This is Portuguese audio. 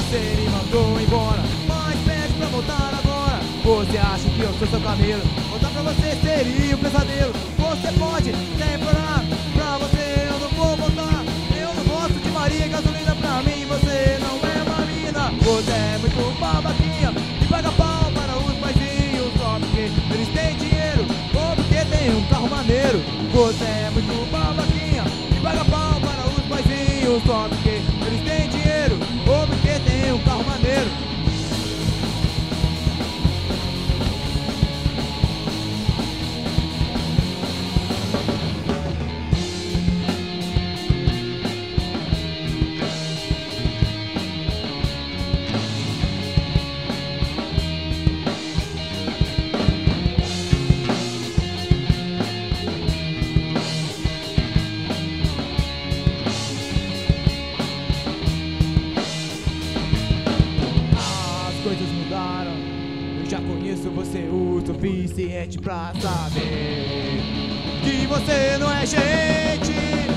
Você me mandou embora, mas pede pra voltar agora. Você acha que eu sou seu camelo? Voltar pra você seria um pesadelo. Você pode até implorar, pra você eu não vou voltar. Eu não gosto de Maria e gasolina, pra mim você não é uma mina. Você é muito babaquinha e paga pau para os paizinhos só porque eles têm dinheiro ou porque tem um carro maneiro. Você é muito babaquinha e paga pau para os paizinhos só porque eles têm dinheiro ou porque tem um carro maneiro. Coisas mudaram, eu já conheço você o suficiente pra saber que você não é gente.